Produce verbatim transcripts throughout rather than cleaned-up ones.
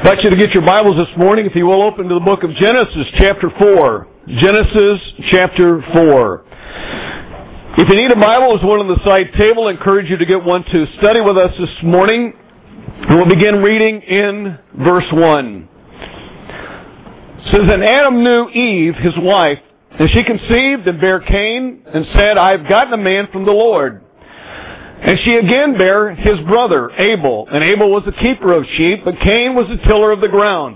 I'd like you to get your Bibles this morning, if you will, open to the book of Genesis, chapter four. Genesis, chapter four. If you need a Bible, there's one on the side table. I encourage you to get one to study with us this morning. And we'll begin reading in verse one. It says, And Adam knew Eve, his wife, and she conceived and bare Cain, and said, I have gotten a man from the Lord. And she again bare his brother, Abel. And Abel was the keeper of sheep, but Cain was the tiller of the ground.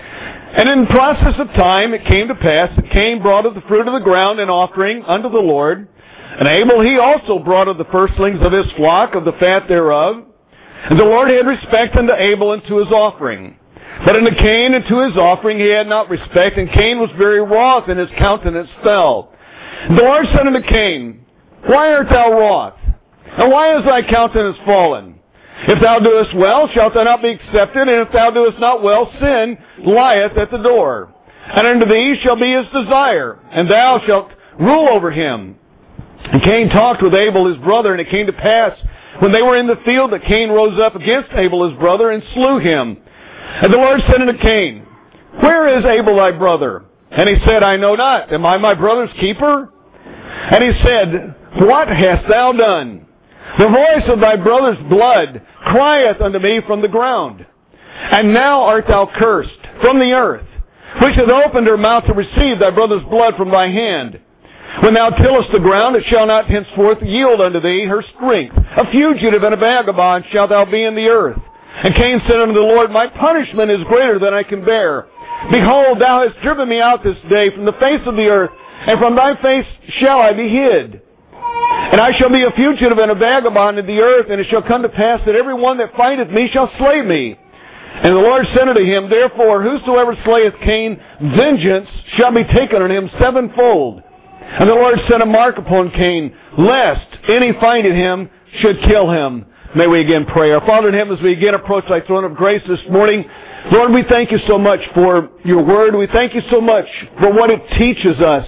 And in process of time it came to pass that Cain brought of the fruit of the ground an offering unto the Lord. And Abel he also brought of the firstlings of his flock, of the fat thereof. And the Lord had respect unto Abel and to his offering. But unto Cain and to his offering he had not respect, and Cain was very wroth, and his countenance fell. And the Lord said unto Cain, Why art thou wroth? And why is thy countenance fallen? If thou doest well, shalt thou not be accepted, and if thou doest not well, sin lieth at the door. And unto thee shall be his desire, and thou shalt rule over him. And Cain talked with Abel his brother, and it came to pass, when they were in the field, that Cain rose up against Abel his brother, and slew him. And the Lord said unto Cain, Where is Abel thy brother? And he said, I know not. Am I my brother's keeper? And he said, What hast thou done? The voice of thy brother's blood crieth unto me from the ground. And now art thou cursed from the earth, which hath opened her mouth to receive thy brother's blood from thy hand. When thou tillest the ground, it shall not henceforth yield unto thee her strength. A fugitive and a vagabond shalt thou be in the earth. And Cain said unto the Lord, My punishment is greater than I can bear. Behold, thou hast driven me out this day from the face of the earth, and from thy face shall I be hid. And I shall be a fugitive and a vagabond in the earth, and it shall come to pass that every one that findeth me shall slay me. And the Lord said unto him, Therefore, whosoever slayeth Cain, vengeance shall be taken on him sevenfold. And the Lord set a mark upon Cain, lest any finding him should kill him. May we again pray. Our Father in heaven, as we again approach thy throne of grace this morning, Lord, we thank you so much for your word. We thank you so much for what it teaches us.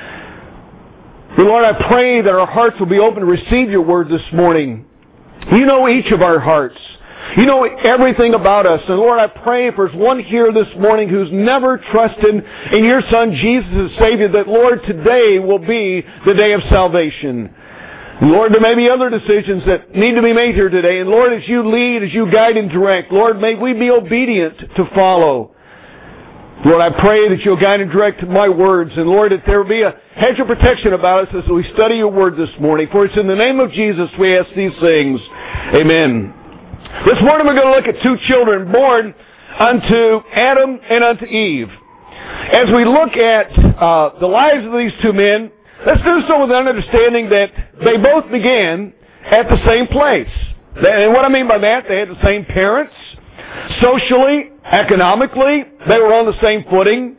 Lord, I pray that our hearts will be open to receive your word this morning. You know each of our hearts. You know everything about us. And Lord, I pray if there's one here this morning who's never trusted in your Son Jesus as Savior, that Lord, today will be the day of salvation. Lord, there may be other decisions that need to be made here today. And Lord, as you lead, as you guide and direct, Lord, may we be obedient to follow. Lord, I pray that you'll guide and direct my words. And Lord, that there will be a hedge of protection about us as we study your word this morning. For it's in the name of Jesus we ask these things. Amen. This morning we're going to look at two children born unto Adam and unto Eve. As we look at uh, the lives of these two men, let's do so with an understanding that they both began at the same place. And what I mean by that, they had the same parents. Socially, economically, they were on the same footing.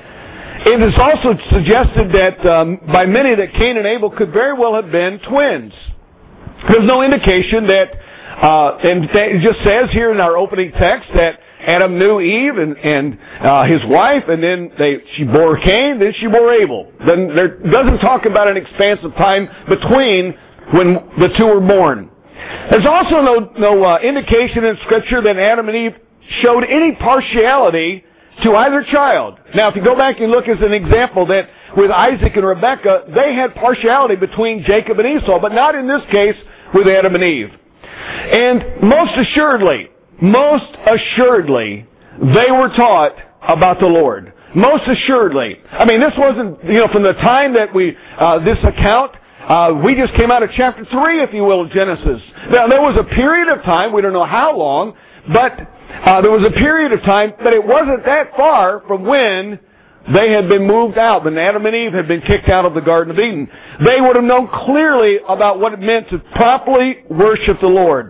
It is also suggested that um, by many that Cain and Abel could very well have been twins. There's no indication that, uh, and it just says here in our opening text that Adam knew Eve and, and uh, his wife, and then they she bore Cain, then she bore Abel. Then there doesn't talk about an expanse of time between when the two were born. There's also no, no uh, indication in Scripture that Adam and Eve showed any partiality to either child. Now, if you go back and look as an example that with Isaac and Rebekah, they had partiality between Jacob and Esau, but not in this case with Adam and Eve. And most assuredly, most assuredly, they were taught about the Lord. Most assuredly. I mean, this wasn't, you know, from the time that we, uh, this account, Uh, we just came out of chapter three, if you will, of Genesis. Now, there was a period of time, we don't know how long, but uh, there was a period of time, but it wasn't that far from when they had been moved out, when Adam and Eve had been kicked out of the Garden of Eden. They would have known clearly about what it meant to properly worship the Lord,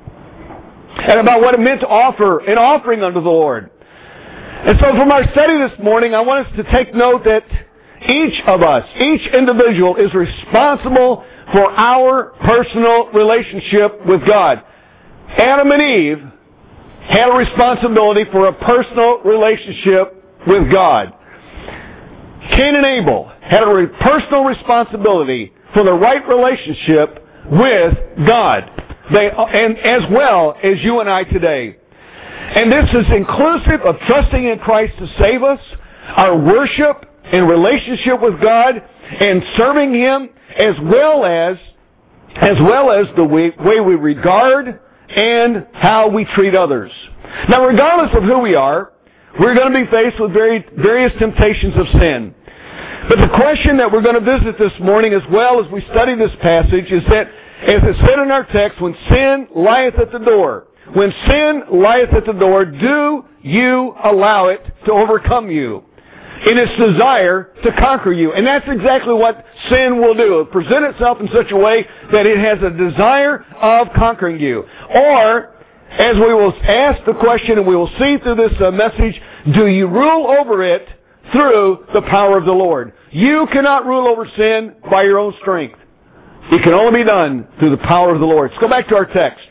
and about what it meant to offer an offering unto the Lord. And so from our study this morning, I want us to take note that each of us, each individual is responsible for our personal relationship with God. Adam and Eve had a responsibility for a personal relationship with God. Cain and Abel had a personal responsibility for the right relationship with God. They, and as well as you and I today. And this is inclusive of trusting in Christ to save us, our worship and relationship with God, and serving Him, as well as as well as the way, way we regard and how we treat others. Now, regardless of who we are, we're going to be faced with very, various temptations of sin. But the question that we're going to visit this morning, as well as we study this passage, is that, as it said in our text, when sin lieth at the door, when sin lieth at the door, do you allow it to overcome you in its desire to conquer you? And that's exactly what sin will do. It'll present itself in such a way that it has a desire of conquering you. Or, as we will ask the question, and we will see through this uh, message, do you rule over it through the power of the Lord? You cannot rule over sin by your own strength. It can only be done through the power of the Lord. Let's go back to our text.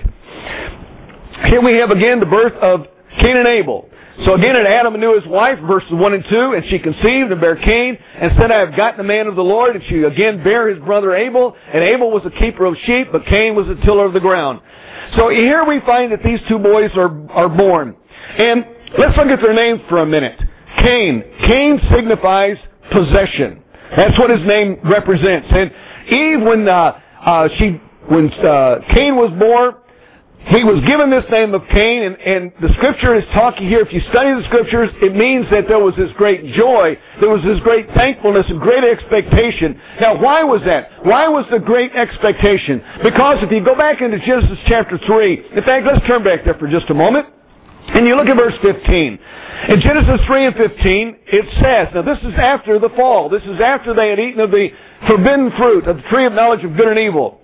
Here we have again the birth of Cain and Abel. So again, and Adam knew his wife, verses one and two, and she conceived and bare Cain, and said, I have gotten a man of the Lord. And she again bare his brother Abel, and Abel was a keeper of sheep, but Cain was a tiller of the ground. So here we find that these two boys are, are born. And let's look at their names for a minute. Cain. Cain signifies possession. That's what his name represents. And Eve, when uh, uh, she, when uh, Cain was born, he was given this name of Cain, and, and the Scripture is talking here. If you study the Scriptures, it means that there was this great joy, there was this great thankfulness and great expectation. Now, why was that? Why was the great expectation? Because if you go back into Genesis chapter three, in fact, let's turn back there for just a moment, and you look at verse fifteen. In Genesis three and fifteen, it says, now this is after the fall, this is after they had eaten of the forbidden fruit of the tree of knowledge of good and evil.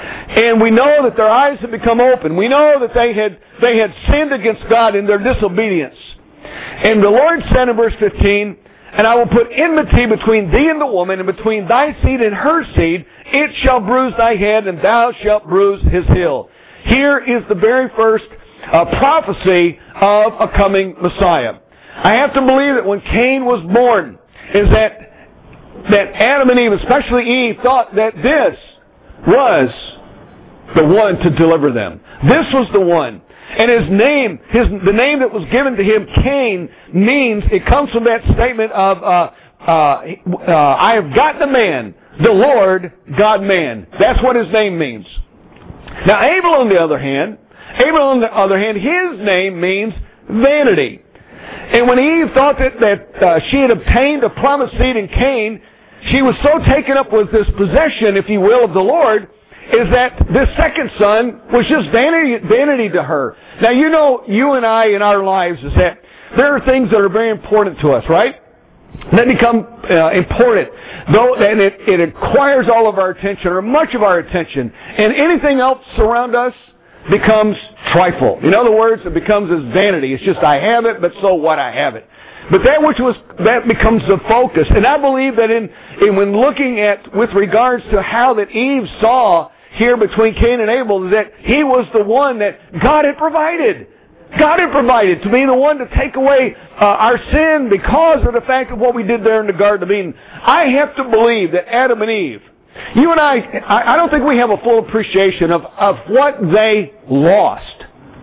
And we know that their eyes had become open. We know that they had they had sinned against God in their disobedience. And the Lord said in verse fifteen, and I will put enmity between thee and the woman, and between thy seed and her seed. It shall bruise thy head, and thou shalt bruise his heel. Here is the very first uh, prophecy of a coming Messiah. I have to believe that when Cain was born, is that that Adam and Eve, especially Eve, thought that this was the one to deliver them. This was the one. And his name, his the name that was given to him, Cain, means, it comes from that statement of, uh, uh, uh, I have gotten a man, the Lord, God-man. That's what his name means. Now, Abel, on the other hand, Abel, on the other hand, his name means vanity. And when Eve thought that, that uh, she had obtained a promised seed in Cain, she was so taken up with this possession, if you will, of the Lord, is that this second son was just vanity, vanity to her. Now, you know, you and I in our lives is that there are things that are very important to us, right? That become uh, important, though, and it, it acquires all of our attention, or much of our attention, and anything else around us becomes trifle. In other words, it becomes as vanity. It's just, I have it, but so what, I have it. But that which was, that becomes the focus. And I believe that in, in when looking at, with regards to how that Eve saw here between Cain and Abel, that he was the one that God had provided. God had provided to be the one to take away uh, our sin because of the fact of what we did there in the Garden of Eden. I have to believe that Adam and Eve, you and I, I don't think we have a full appreciation of, of what they lost.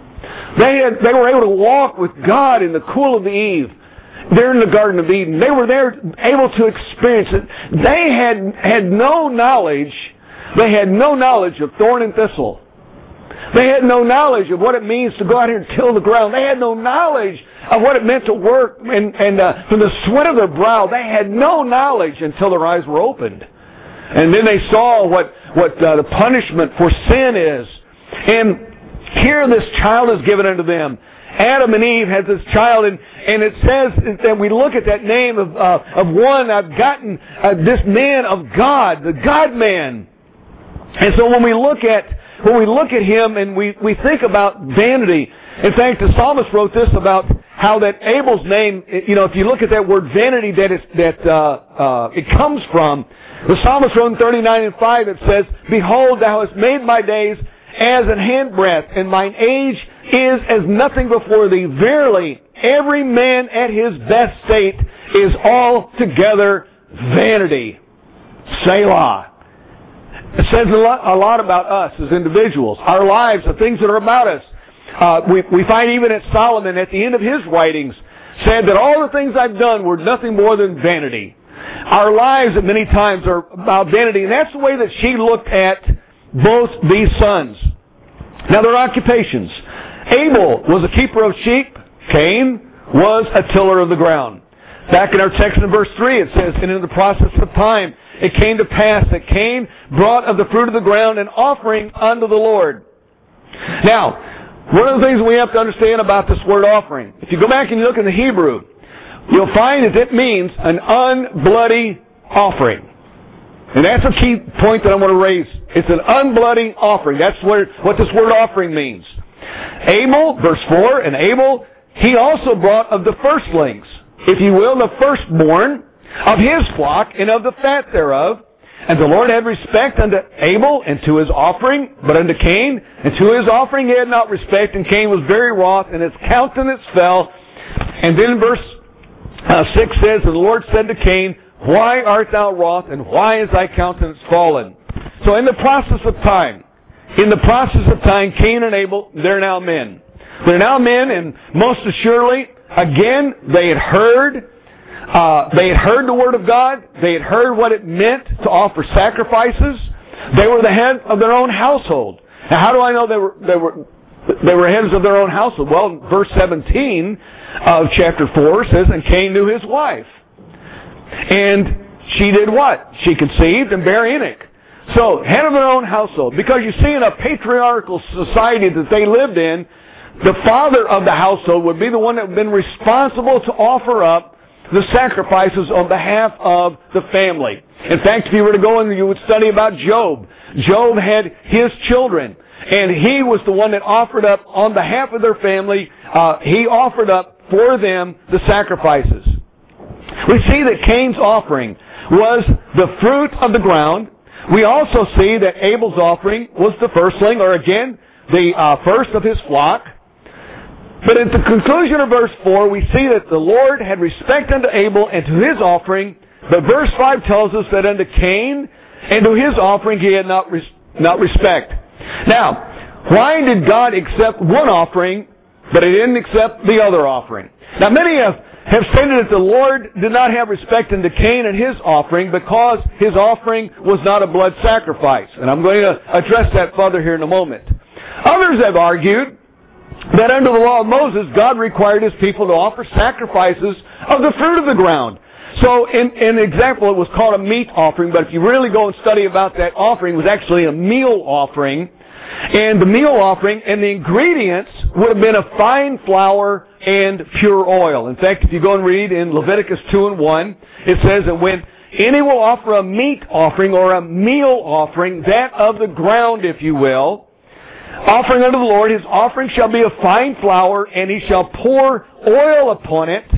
They had, they were able to walk with God in the cool of the eve there in the Garden of Eden. They were there able to experience it. They had, had no knowledge, they had no knowledge of thorn and thistle. They had no knowledge of what it means to go out here and till the ground. They had no knowledge of what it meant to work, and, and uh, from the sweat of their brow, they had no knowledge until their eyes were opened. And then they saw what, what uh, the punishment for sin is. And here this child is given unto them. Adam and Eve had this child, and, and it says that we look at that name of, uh, of one, I've gotten uh, this man of God, the God-man. And so when we look at when we look at him and we, we think about vanity, in fact, the psalmist wrote this about how that Abel's name, you know, if you look at that word vanity that is, that uh, uh, it comes from, the psalmist wrote in thirty-nine and five, it says, Behold, thou hast made my days as an handbreadth, and mine age is as nothing before thee. Verily, every man at his best state is altogether vanity. Selah. It says a lot, a lot about us as individuals, our lives, the things that are about us. uh, we, we find even that Solomon, at the end of his writings, said that all the things I've done were nothing more than vanity. Our lives at many times are about vanity, and that's the way that she looked at both these sons. Now, their occupations. Abel was a keeper of sheep. Cain was a tiller of the ground. Back in our text in verse three, it says, and in the process of time, it came to pass that Cain brought of the fruit of the ground an offering unto the Lord. Now, one of the things we have to understand about this word offering, if you go back and you look in the Hebrew, you'll find that it means an unbloody offering. And that's a key point that I want to raise. It's an unbloody offering. That's what, what this word offering means. Abel, verse four, and Abel, he also brought of the firstlings, if you will, the firstborn of his flock and of the fat thereof. And the Lord had respect unto Abel and to his offering, but unto Cain and to his offering he had not respect, and Cain was very wroth, and his countenance fell. And then verse uh, six says, and the Lord said to Cain, why art thou wroth, and why is thy countenance fallen? So in the process of time, in the process of time, Cain and Abel, they're now men. They're now men, and most assuredly, again, they had heard, uh, they had heard the Word of God. They had heard what it meant to offer sacrifices. They were the head of their own household. Now, how do I know they were, they were, they were heads of their own household? Well, verse seventeen of chapter four says, and Cain knew his wife. And she did what? She conceived and bare Enoch. So, head of their own household. Because you see, in a patriarchal society that they lived in, the father of the household would be the one that would have been responsible to offer up the sacrifices on behalf of the family. In fact, if you were to go and you would study about Job, Job had his children, and he was the one that offered up on behalf of their family. Uh, he offered up for them the sacrifices. We see that Cain's offering was the fruit of the ground. We also see that Abel's offering was the firstling, or again, the uh, first of his flock. But at the conclusion of verse four, we see that the Lord had respect unto Abel and to his offering. But verse five tells us that unto Cain and to his offering he had not, res- not respect. Now, why did God accept one offering, but he didn't accept the other offering? Now, many have, have stated that the Lord did not have respect unto Cain and his offering because his offering was not a blood sacrifice. And I'm going to address that further here in a moment. Others have argued that under the law of Moses, God required his people to offer sacrifices of the fruit of the ground. So, in, in example, it was called a meat offering, but if you really go and study about that offering, it was actually a meal offering. And the meal offering and the ingredients would have been a fine flour and pure oil. In fact, if you go and read in Leviticus two and one, it says that when any will offer a meat offering or a meal offering, that of the ground, if you will, offering unto the Lord, his offering shall be of fine flour, and he shall pour oil upon it,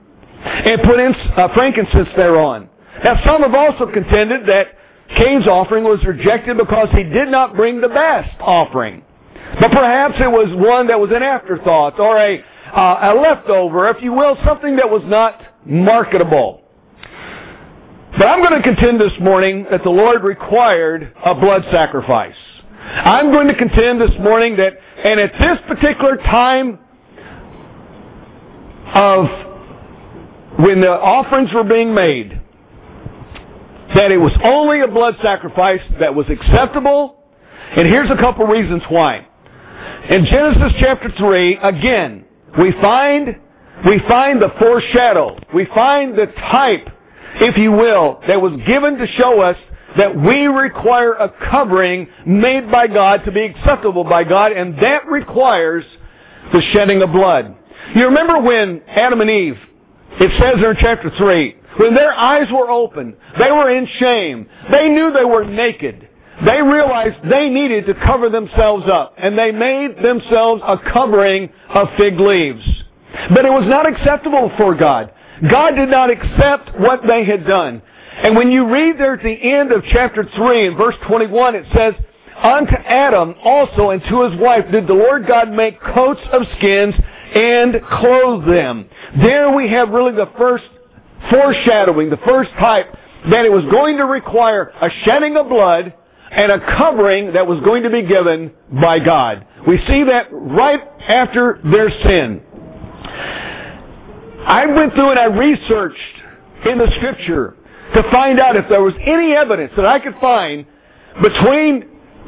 and put in uh, frankincense thereon. Now, some have also contended that Cain's offering was rejected because he did not bring the best offering. But perhaps it was one that was an afterthought, or a, uh, a leftover, if you will, something that was not marketable. But I'm going to contend this morning that the Lord required a blood sacrifice. I'm going to contend this morning that, and at this particular time of when the offerings were being made, that it was only a blood sacrifice that was acceptable. And here's a couple reasons why. In Genesis chapter three, again, we find, we find the foreshadow. We find the type, if you will, that was given to show us that we require a covering made by God to be acceptable by God, and that requires the shedding of blood. You remember when Adam and Eve, it says there in chapter three, when their eyes were open, they were in shame. They knew they were naked. They realized they needed to cover themselves up, and they made themselves a covering of fig leaves. But it was not acceptable for God. God did not accept what they had done. And when you read there at the end of chapter three, in verse twenty-one, it says, unto Adam also and to his wife did the Lord God make coats of skins and clothe them. There we have really the first foreshadowing, the first type, that it was going to require a shedding of blood and a covering that was going to be given by God. We see that right after their sin. I went through and I researched in the Scripture to find out if there was any evidence that I could find between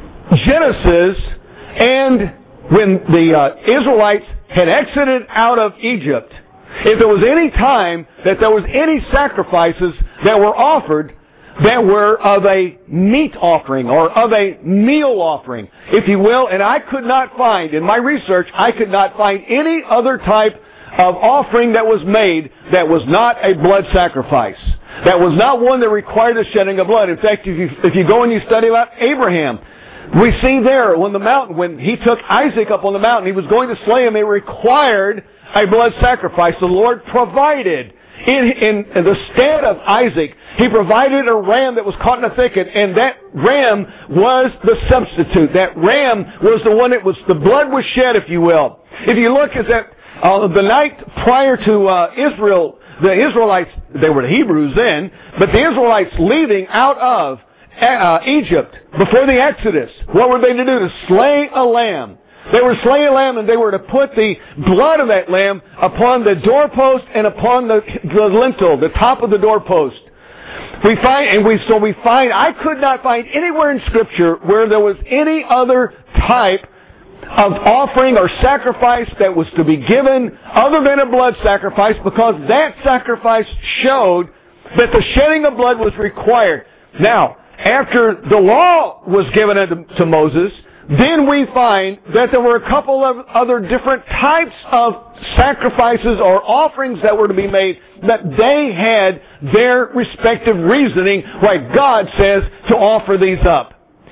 Genesis and when the uh, Israelites had exited out of Egypt, if there was any time that there was any sacrifices that were offered that were of a meat offering or of a meal offering, if you will, and I could not find, in my research, I could not find any other type of offering that was made that was not a blood sacrifice. That was not one that required the shedding of blood. In fact, if you, if you go and you study about Abraham, we see there on the mountain, when he took Isaac up on the mountain, he was going to slay him, it required a blood sacrifice. The Lord provided in, in, in the stead of Isaac, He provided a ram that was caught in a thicket, and that ram was the substitute. That ram was the one that was, the blood was shed, if you will. If you look at that, uh, the night prior to uh, Israel, the Israelites, they were the Hebrews then, but the Israelites leaving out of uh, Egypt before the Exodus, what were they to do? To slay a lamb. They were to slay a lamb, and they were to put the blood of that lamb upon the doorpost and upon the, the lintel, the top of the doorpost. We find, and we, so we find, I could not find anywhere in Scripture where there was any other type of offering or sacrifice that was to be given other than a blood sacrifice, because that sacrifice showed that the shedding of blood was required. Now, after the law was given unto, to Moses, then we find that there were a couple of other different types of sacrifices or offerings that were to be made, that they had their respective reasoning why God says to offer these up.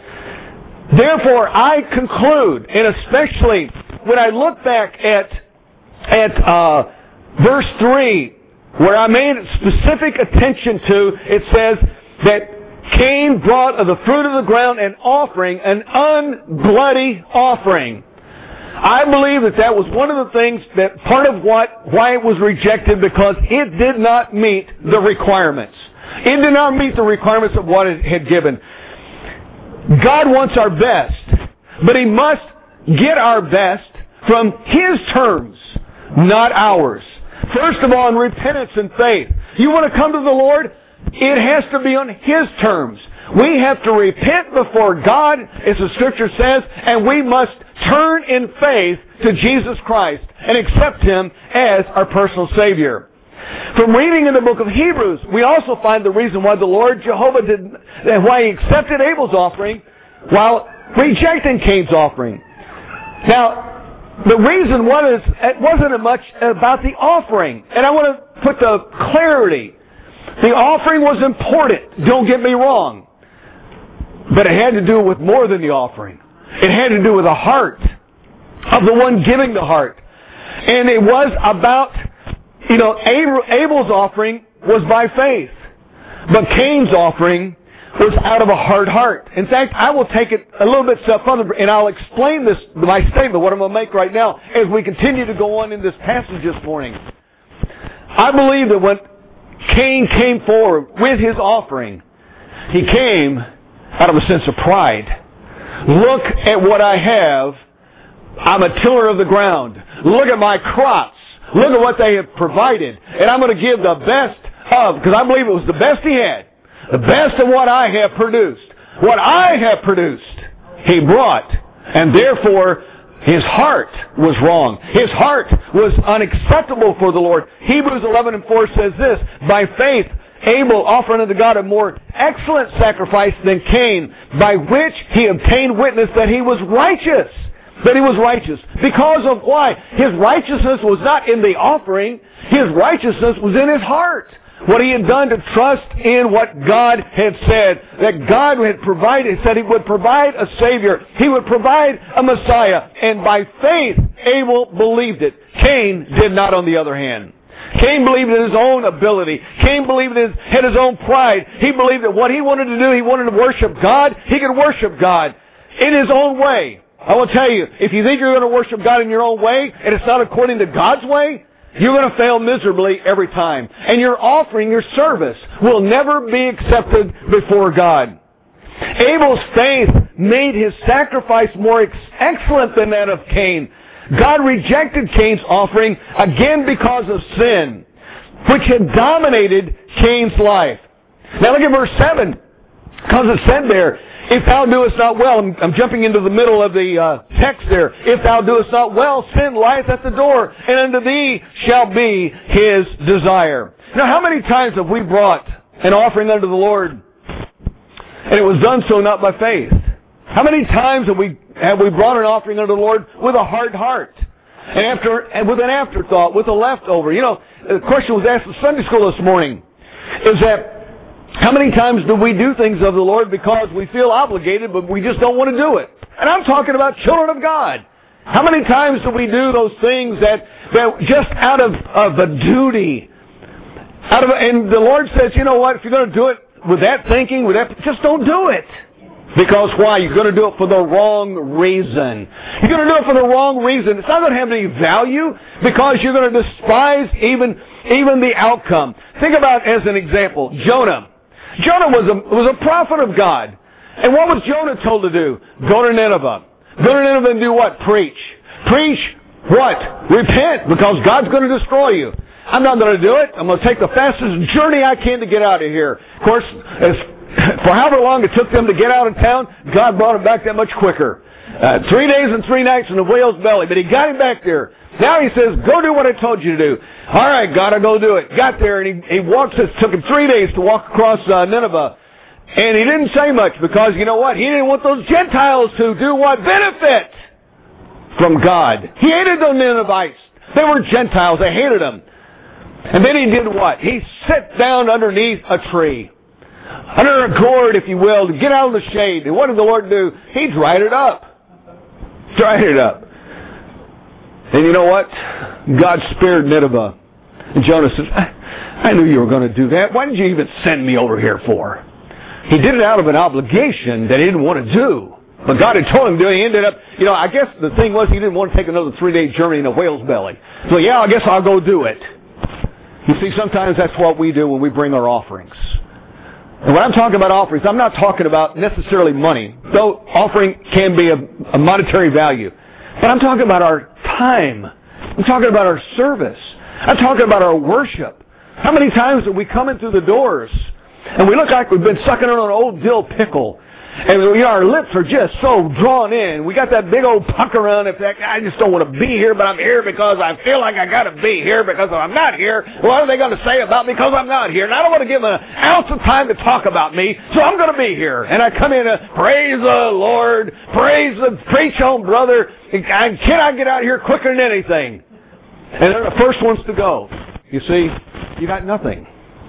Therefore, I conclude, and especially when I look back at at uh, verse three, where I made specific attention to, it says that Cain brought of the fruit of the ground an offering, an unbloody offering. I believe that that was one of the things that part of what why it was rejected, because it did not meet the requirements. It did not meet the requirements of what it had given. God wants our best, but He must get our best from His terms, not ours. First of all, in repentance and faith. You want to come to the Lord? It has to be on His terms. We have to repent before God, as the Scripture says, and we must turn in faith to Jesus Christ and accept Him as our personal Savior. From reading in the book of Hebrews, we also find the reason why the Lord Jehovah did, why He accepted Abel's offering while rejecting Cain's offering. Now, the reason was, it wasn't much about the offering. And I want to put the clarity. The offering was important, don't get me wrong. But it had to do with more than the offering. It had to do with the heart of the one giving the heart. And it was about, you know, Abel's offering was by faith. But Cain's offering was out of a hard heart. In fact, I will take it a little bit step further, and I'll explain this, my statement, what I'm going to make right now, as we continue to go on in this passage this morning. I believe that when Cain came forward with his offering, he came out of a sense of pride. Look at what I have. I'm a tiller of the ground. Look at my crops. Look at what they have provided. And I'm going to give the best of, because I believe it was the best he had. The best of what I have produced. What I have produced, he brought. And therefore, his heart was wrong. His heart was unacceptable for the Lord. Hebrews eleven and four says this, by faith, Abel offered unto God a more excellent sacrifice than Cain, by which he obtained witness that he was righteous. That he was righteous. Because of why? His righteousness was not in the offering. His righteousness was in his heart. What he had done to trust in what God had said. That God had provided, said He would provide a Savior. He would provide a Messiah. And by faith, Abel believed it. Cain did not, on the other hand. Cain believed in his own ability. Cain believed in his, had his own pride. He believed that what he wanted to do, he wanted to worship God. He could worship God in his own way. I will tell you, if you think you're going to worship God in your own way, and it's not according to God's way, you're going to fail miserably every time. And your offering, your service, will never be accepted before God. Abel's faith made his sacrifice more ex- excellent than that of Cain. God rejected Cain's offering again because of sin, which had dominated Cain's life. Now look at verse seven, because it said there, if thou doest not well, I'm, I'm jumping into the middle of the uh, text there, if thou doest not well, sin lieth at the door, and unto thee shall be his desire. Now how many times have we brought an offering unto the Lord, and it was done so not by faith? How many times have we have we brought an offering unto the Lord with a hard heart, and after and with an afterthought, with a leftover? You know, the question was asked in Sunday school this morning, is that how many times do we do things of the Lord because we feel obligated, but we just don't want to do it? And I'm talking about children of God. How many times do we do those things that, that just out of, of a duty, out of, and the Lord says, you know what, if you're going to do it with that thinking, with that, just don't do it. Because why? You're going to do it for the wrong reason. You're going to do it for the wrong reason. It's not going to have any value because you're going to despise even, even the outcome. Think about, as an example, Jonah. Jonah was a, was a prophet of God. And what was Jonah told to do? Go to Nineveh. Go to Nineveh and do what? Preach. Preach what? Repent, because God's going to destroy you. I'm not going to do it. I'm going to take the fastest journey I can to get out of here. Of course, as, for however long it took them to get out of town, God brought him back that much quicker. Uh, three days and three nights in the whale's belly. But he got him back there. Now he says, go do what I told you to do. All right, God, I'll go do it. Got there, and he, he walked, it took him three days to walk across uh, Nineveh. And he didn't say much because, you know what? He didn't want those Gentiles to do what? Benefit from God. He hated the Ninevites. They were Gentiles. They hated them. And then he did what? He sat down underneath a tree. Under a gourd, if you will, to get out of the shade. And what did the Lord do? He dried it up. Dried it up. And you know what? God spared Nineveh. And Jonah says, I knew you were going to do that. Why did you even send me over here for? He did it out of an obligation that he didn't want to do. But God had told him to do it. He ended up, you know, I guess the thing was he didn't want to take another three-day journey in a whale's belly. So yeah, I guess I'll go do it. You see, sometimes that's what we do when we bring our offerings. And when I'm talking about offerings, I'm not talking about necessarily money, though offering can be a, a monetary value. But I'm talking about our time. I'm talking about our service. I'm talking about our worship. How many times have we come in through the doors and we look like we've been sucking on an old dill pickle, and you know, our lips are just so drawn in. We got that big old pucker on. If that, I just don't want to be here, but I'm here because I feel like I got to be here. Because if I'm not here, what are they going to say about me? Because I'm not here, and I don't want to give them an ounce of time to talk about me. So I'm going to be here, and I come in and praise the Lord, praise the preach on, brother. Can I get out of here quicker than anything? And they're the first ones to go. You see, you got nothing.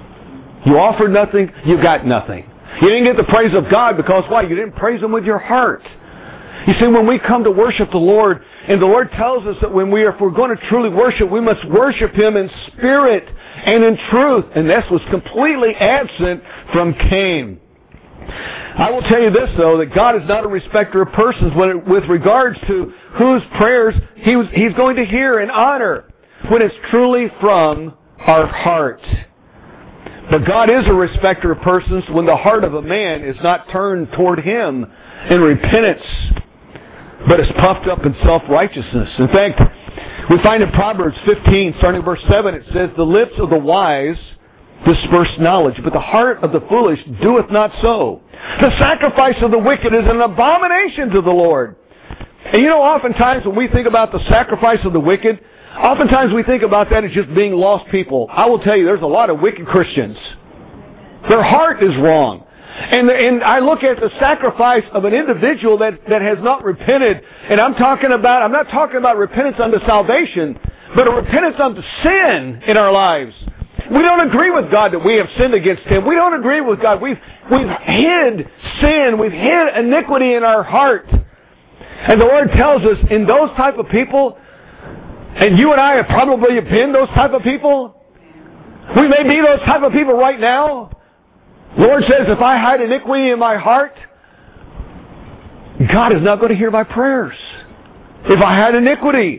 You offered nothing, you got nothing. You didn't get the praise of God because why? You didn't praise Him with your heart. You see, when we come to worship the Lord, and the Lord tells us that when we are, if we're going to truly worship, we must worship Him in spirit and in truth. And this was completely absent from Cain. I will tell you this, though, that God is not a respecter of persons when it, with regards to whose prayers he was, He's going to hear and honor when it's truly from our heart. But God is a respecter of persons when the heart of a man is not turned toward Him in repentance, but is puffed up in self-righteousness. In fact, we find in Proverbs fifteen, starting at verse seven, it says, the lips of the wise disperse knowledge, but the heart of the foolish doeth not so. The sacrifice of the wicked is an abomination to the Lord. And you know, oftentimes when we think about the sacrifice of the wicked, oftentimes we think about that as just being lost people. I will tell you, there's a lot of wicked Christians. Their heart is wrong. And, and I look at the sacrifice of an individual that, that has not repented. And I'm talking about, I'm not talking about repentance unto salvation, but a repentance unto sin in our lives. We don't agree with God that we have sinned against Him. We don't agree with God. We've, we've hid sin. We've hid iniquity in our heart. And the Lord tells us, in those type of people, and you and I have probably been those type of people. We may be those type of people right now. The Lord says, if I hide iniquity in my heart, God is not going to hear my prayers. If I hide iniquity.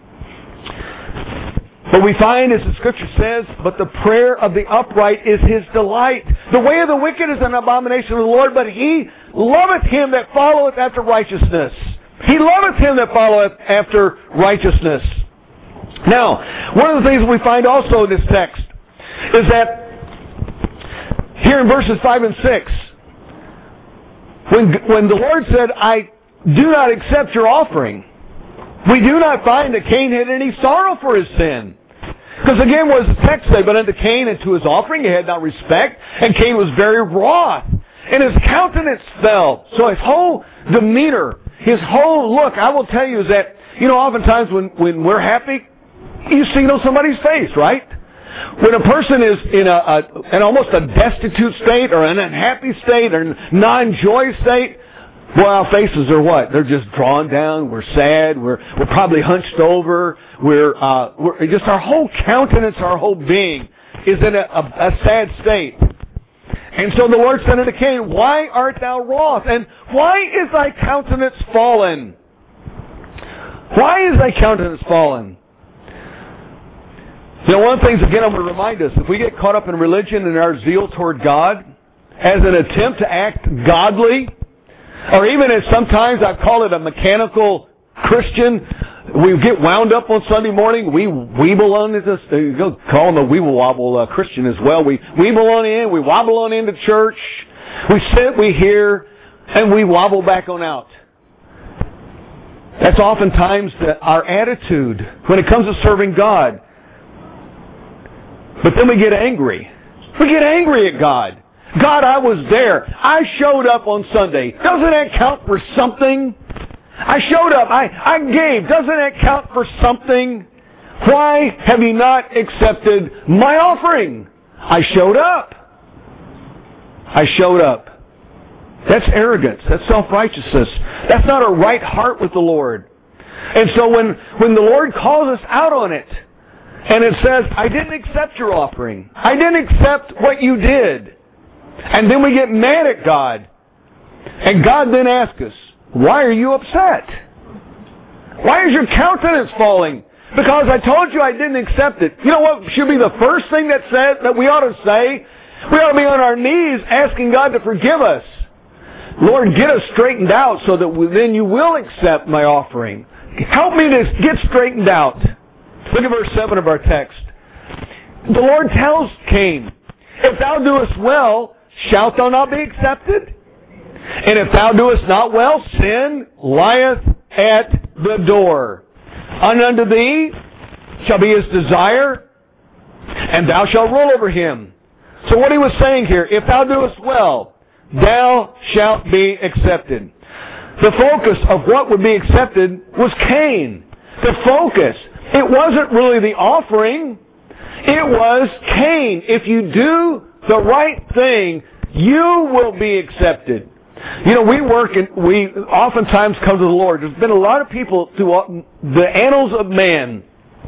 But we find, as the Scripture says, but the prayer of the upright is His delight. The way of the wicked is an abomination of the Lord, but He loveth him that followeth after righteousness. He loveth him that followeth after righteousness. Now, one of the things we find also in this text is that here in verses five and six, when, when the Lord said, I do not accept your offering, we do not find that Cain had any sorrow for his sin. Because again, what does the text say? But unto Cain and to his offering he had not respect, and Cain was very wroth, and his countenance fell. So his whole demeanor, his whole look, I will tell you, is that, you know, oftentimes when, when we're happy, you see it on somebody's face, right? When a person is in a, a in almost a destitute state or an unhappy state or non-joy state, well, our faces are what? They're just drawn down. We're sad. We're we're probably hunched over. We're uh, we're just our whole countenance, our whole being is in a, a, a sad state. And so the Lord said unto Cain, why art thou wroth? And why is thy countenance fallen? Why is thy countenance fallen? You know, one of the things, again, I'm going to remind us, if we get caught up in religion and our zeal toward God as an attempt to act godly, or even as sometimes I call it a mechanical Christian, we get wound up on Sunday morning, we weeble on this, you know, call them a weeble wobble uh, Christian as well. We weeble on in, we wobble on into church, we sit, we hear, and we wobble back on out. That's oftentimes the, our attitude when it comes to serving God. But then we get angry. We get angry at God. God, I was there. I showed up on Sunday. Doesn't that count for something? I showed up. I, I gave. Doesn't that count for something? Why have you not accepted my offering? I showed up. I showed up. That's arrogance. That's self-righteousness. That's not a right heart with the Lord. And so when, when the Lord calls us out on it, and it says, I didn't accept your offering. I didn't accept what you did. And then we get mad at God. And God then asks us, why are you upset? Why is your countenance falling? Because I told you I didn't accept it. You know what should be the first thing that said that we ought to say? We ought to be on our knees asking God to forgive us. Lord, get us straightened out so that then you will accept my offering. Help me to get straightened out. Look at verse seven of our text. The Lord tells Cain, if thou doest well, shalt thou not be accepted? And if thou doest not well, sin lieth at the door. And unto thee shall be his desire, and thou shalt rule over him. So what he was saying here, if thou doest well, thou shalt be accepted. The focus of what would be accepted was Cain. The focus. It wasn't really the offering. It was Cain. If you do the right thing, you will be accepted. You know, we work and we oftentimes come to the Lord. There's been a lot of people through the annals of man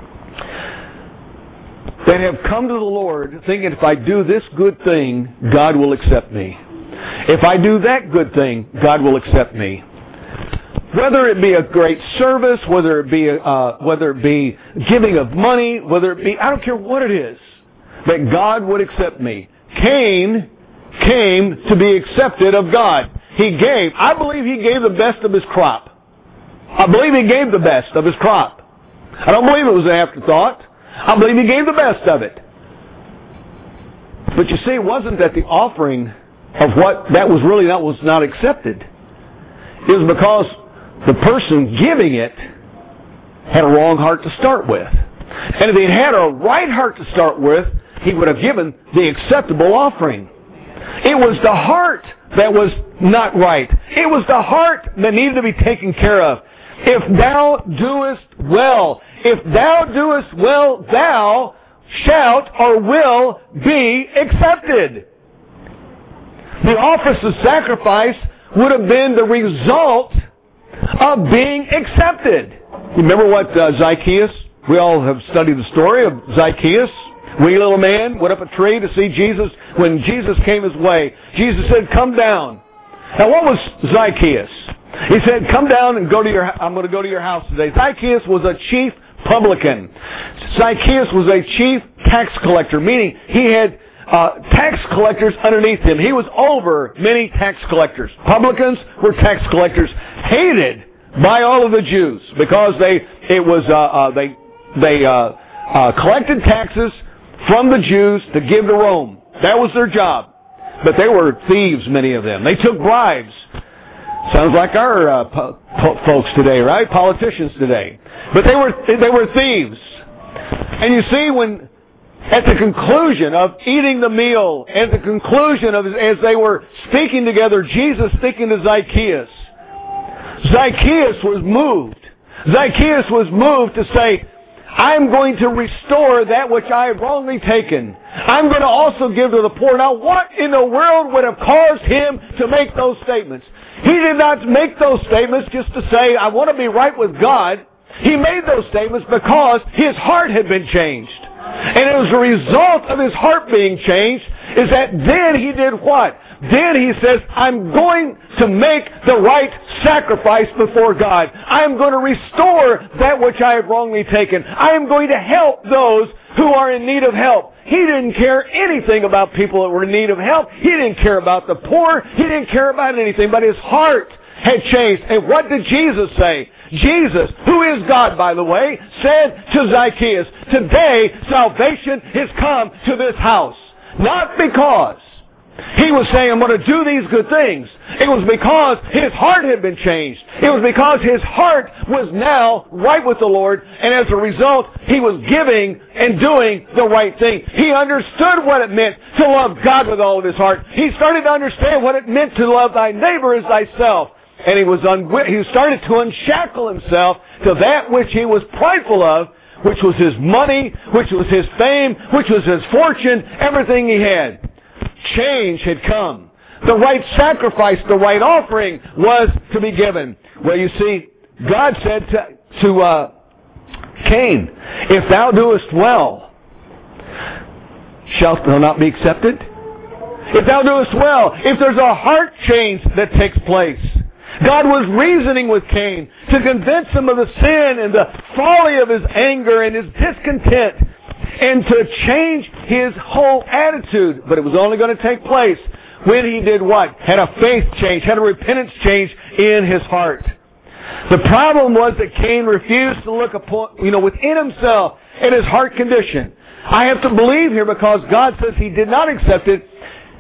that have come to the Lord thinking, if I do this good thing, God will accept me. If I do that good thing, God will accept me. Whether it be a great service, whether it be uh, whether it be giving of money, whether it be, I don't care what it is, that God would accept me. Cain came to be accepted of God. He gave. I believe he gave the best of his crop. I believe he gave the best of his crop. I don't believe it was an afterthought. I believe he gave the best of it. But you see, it wasn't that the offering of what that was really that was not accepted. It was because the person giving it had a wrong heart to start with. And if he had a right heart to start with, he would have given the acceptable offering. It was the heart that was not right. It was the heart that needed to be taken care of. If thou doest well, if thou doest well, thou shalt or will be accepted. The office of sacrifice would have been the result of being accepted. You remember what uh, Zacchaeus, we all have studied the story of Zacchaeus, wee little man, went up a tree to see Jesus. When Jesus came his way, Jesus said, come down. Now what was Zacchaeus? He said, come down and go to your, I'm going to go to your house today. Zacchaeus was a chief publican. Zacchaeus was a chief tax collector, meaning he had uh, tax collectors underneath him. He was over many tax collectors. Publicans were tax collectors, hated by all of the Jews because they it was uh, uh, they they uh, uh, collected taxes from the Jews to give to Rome. That was their job. But they were thieves, many of them. They took bribes. Sounds like our uh, po- po- folks today, right? Politicians today. But they were they were thieves. And you see, when at the conclusion of eating the meal, at the conclusion of as they were speaking together, Jesus speaking to Zacchaeus, Zacchaeus was moved. Zacchaeus was moved to say, I'm going to restore that which I have wrongly taken. I'm going to also give to the poor. Now, what in the world would have caused him to make those statements? He did not make those statements just to say, I want to be right with God. He made those statements because his heart had been changed. And it was a result of his heart being changed is that then he did what? Then he says, I'm going to make the right sacrifice before God. I am going to restore that which I have wrongly taken. I am going to help those who are in need of help. He didn't care anything about people that were in need of help. He didn't care about the poor. He didn't care about anything, but his heart had changed. And what did Jesus say? Jesus, who is God, by the way, said to Zacchaeus, today salvation has come to this house. Not because he was saying, I'm going to do these good things. It was because his heart had been changed. It was because his heart was now right with the Lord, and as a result, he was giving and doing the right thing. He understood what it meant to love God with all of his heart. He started to understand what it meant to love thy neighbor as thyself. And he was un- he started to unshackle himself to that which he was prideful of, which was his money, which was his fame, which was his fortune, everything he had. Change had come. The right sacrifice, the right offering was to be given. Well, you see, God said to, to uh, Cain, if thou doest well, shalt thou not be accepted? If thou doest well, if there's a heart change that takes place. God was reasoning with Cain to convince him of the sin and the folly of his anger and his discontent and to change his whole attitude. But it was only going to take place when he did what? Had a faith change, had a repentance change in his heart. The problem was that Cain refused to look upon, you know, within himself at his heart condition. I have to believe here because God says he did not accept it.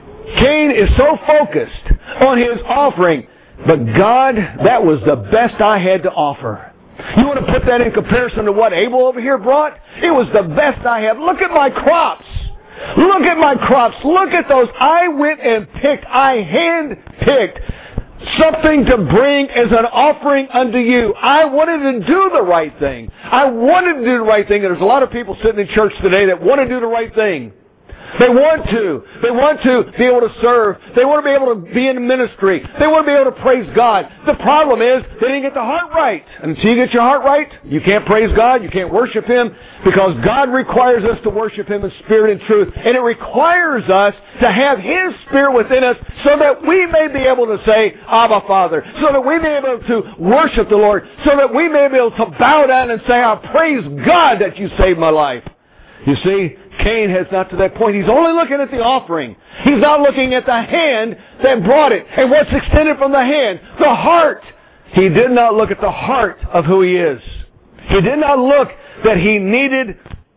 Cain is so focused on his offering. But God, that was the best I had to offer. You want to put that in comparison to what Abel over here brought? It was the best I have. Look at my crops. Look at my crops. Look at those. I went and picked, I hand-picked something to bring as an offering unto you. I wanted to do the right thing. I wanted to do the right thing. And there's a lot of people sitting in church today that want to do the right thing. They want to. They want to be able to serve. They want to be able to be in ministry. They want to be able to praise God. The problem is they didn't get the heart right. And until you get your heart right, you can't praise God. You can't worship Him because God requires us to worship Him in spirit and truth. And it requires us to have His Spirit within us so that we may be able to say, Abba, Father. So that we may be able to worship the Lord. So that we may be able to bow down and say, I praise God that you saved my life. You see, Cain has not to that point. He's only looking at the offering. He's not looking at the hand that brought it. And what's extended from the hand? The heart. He did not look at the heart of who he is. He did not look that he needed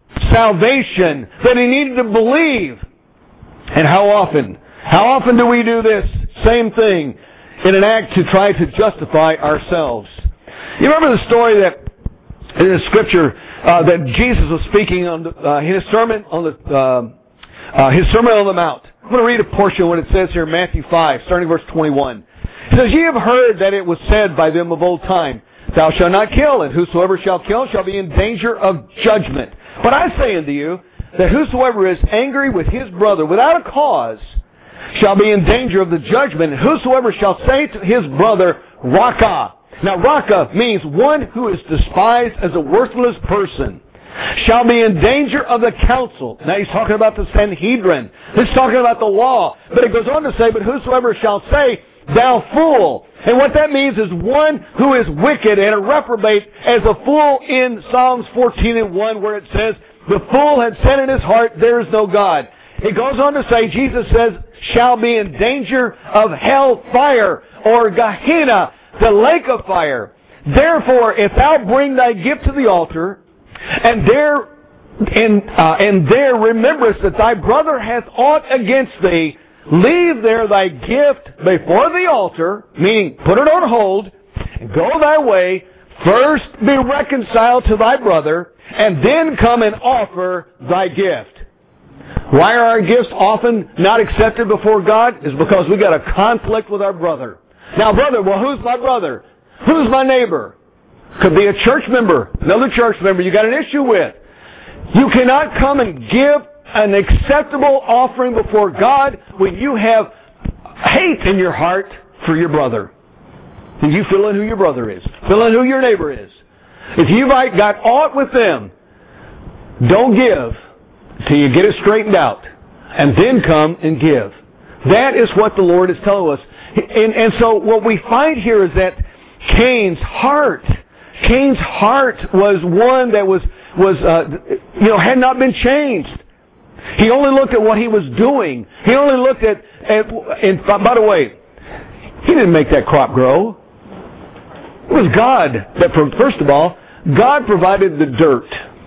salvation, that he needed to believe. And how often? How often do we do this same thing in an act to try to justify ourselves? You remember the story that in the Scripture uh, that Jesus was speaking on the, uh, his sermon on the uh, uh, his sermon on the Mount. I'm going to read a portion of what it says here in Matthew five, starting verse twenty-one. It says, "Ye have heard that it was said by them of old time, Thou shalt not kill, and whosoever shall kill shall be in danger of judgment. But I say unto you that whosoever is angry with his brother without a cause shall be in danger of the judgment. And whosoever shall say to his brother, Raca." Now, Raca means one who is despised as a worthless person, shall be in danger of the council. Now, he's talking about the Sanhedrin. He's talking about the law. But it goes on to say, but whosoever shall say, Thou fool. And what that means is one who is wicked and a reprobate as a fool in Psalms fourteen and one, where it says, the fool had said in his heart, there is no God. It goes on to say, Jesus says, shall be in danger of hell fire, or Gehenna, the lake of fire. Therefore, if thou bring thy gift to the altar, and there and, uh, and there rememberest that thy brother hath aught against thee, leave there thy gift before the altar, meaning put it on hold, and go thy way, first be reconciled to thy brother, and then come and offer thy gift. Why are our gifts often not accepted before God? Is because we got a conflict with our brother. Now, brother, well, who's my brother? Who's my neighbor? Could be a church member, another church member you got an issue with. You cannot come and give an acceptable offering before God when you have hate in your heart for your brother. And you fill in who your brother is. Fill in who your neighbor is. If you've got aught with them, don't give till you get it straightened out. And then come and give. That is what the Lord is telling us. And, and so what we find here is that Cain's heart, Cain's heart was one that was, was uh, you know, had not been changed. He only looked at what he was doing. He only looked at, at and by the way, he didn't make that crop grow. It was God that, first of all, God provided the dirt.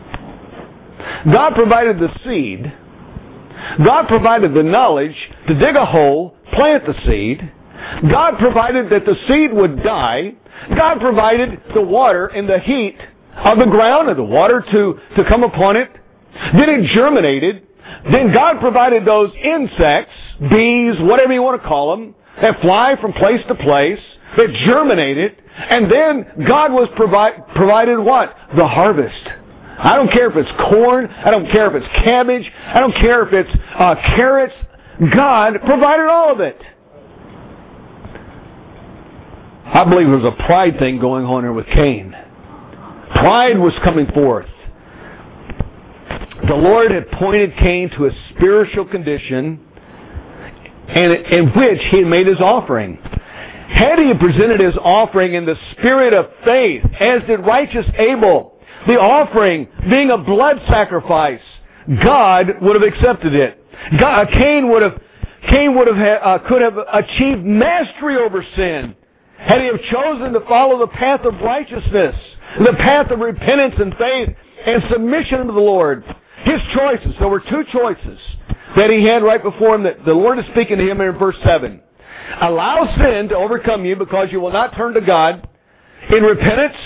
God provided the seed. God provided the knowledge to dig a hole, plant the seed. God provided that the seed would die. God provided the water and the heat of the ground and the water to, to come upon it. Then it germinated. Then God provided those insects, bees, whatever you want to call them, that fly from place to place, that germinated. And then God was provi- provided what? The harvest. I don't care if it's corn. I don't care if it's cabbage. I don't care if it's uh, carrots. God provided all of it. I believe there was a pride thing going on here with Cain. Pride was coming forth. The Lord had pointed Cain to a spiritual condition in, in which he had made his offering. Had he presented his offering in the spirit of faith, as did righteous Abel, the offering being a blood sacrifice, God would have accepted it. God, Cain would have, Cain would have uh, could have achieved mastery over sin had he have chosen to follow the path of righteousness, the path of repentance and faith and submission to the Lord. His choices. There were two choices that he had right before him that the Lord is speaking to him in verse seven. Allow sin to overcome you because you will not turn to God in repentance.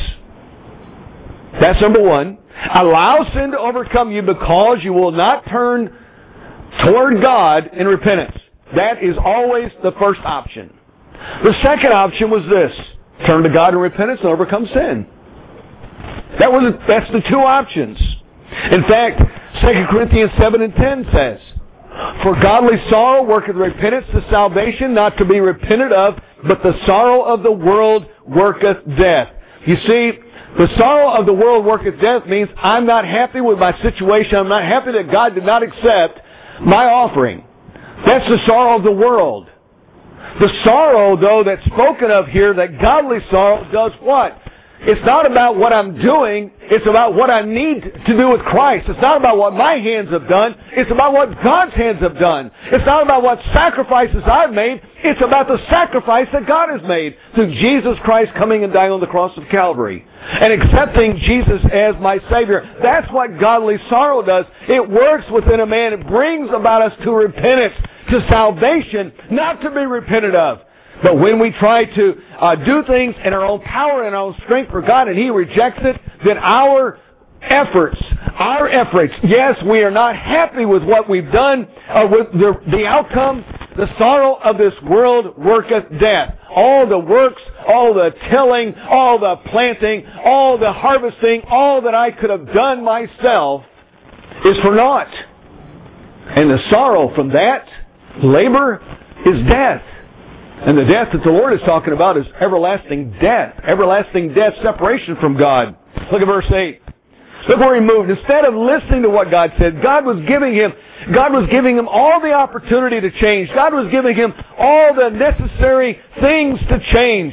That's number one. Allow sin to overcome you because you will not turn toward God in repentance. That is always the first option. The second option was this. Turn to God in repentance and overcome sin. That was, that's the two options. In fact, Second Corinthians seven and ten says, for godly sorrow worketh repentance to salvation, not to be repented of, but the sorrow of the world worketh death. You see, the sorrow of the world worketh death means I'm not happy with my situation. I'm not happy that God did not accept my offering. That's the sorrow of the world. The sorrow, though, that's spoken of here, that godly sorrow, does what? It's not about what I'm doing. It's about what I need to do with Christ. It's not about what my hands have done. It's about what God's hands have done. It's not about what sacrifices I've made. It's about the sacrifice that God has made through Jesus Christ coming and dying on the cross of Calvary and accepting Jesus as my Savior. That's what godly sorrow does. It works within a man. It brings about us to repentance, to salvation, not to be repented of. But when we try to uh, do things in our own power and our own strength for God and He rejects it, then our efforts, our efforts, yes, we are not happy with what we've done, uh, with the, the outcome, the sorrow of this world worketh death. All the works, all the tilling, all the planting, all the harvesting, all that I could have done myself is for naught. And the sorrow from that labor is death. And the death that the Lord is talking about is everlasting death. Everlasting death, separation from God. Look at verse eight. Look where he moved. Instead of listening to what God said, God was giving him, God was giving him all the opportunity to change. God was giving him all the necessary things to change.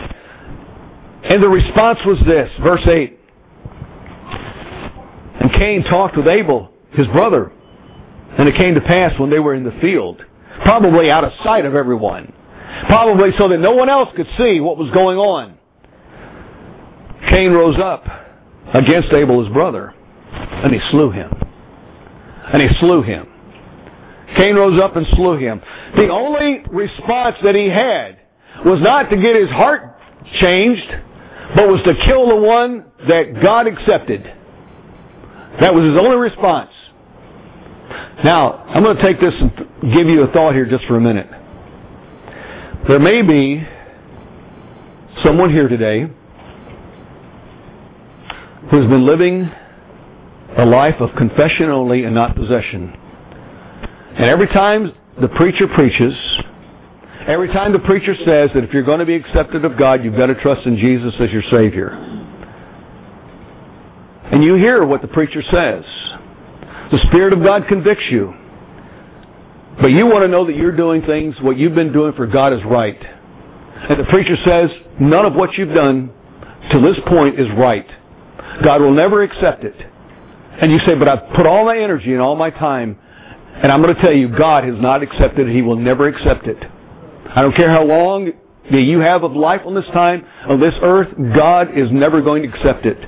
And the response was this, verse eight. And Cain talked with Abel, his brother. And it came to pass when they were in the field, probably out of sight of everyone, probably so that no one else could see what was going on, Cain rose up against Abel his brother, and he slew him. And he slew him. Cain rose up and slew him. The only response that he had was not to get his heart changed, but was to kill the one that God accepted. That was his only response. Now, I'm going to take this and give you a thought here just for a minute. There may be someone here today who's been living a life of confession only and not possession. And every time the preacher preaches, every time the preacher says that if you're going to be accepted of God, you've got to trust in Jesus as your Savior. And you hear what the preacher says. The Spirit of God convicts you. But you want to know that you're doing things, what you've been doing for God is right. And the preacher says, none of what you've done to this point is right. God will never accept it. And you say, but I've put all my energy and all my time, and I'm going to tell you, God has not accepted it. He will never accept it. I don't care how long that you have of life on this time, on this earth, God is never going to accept it.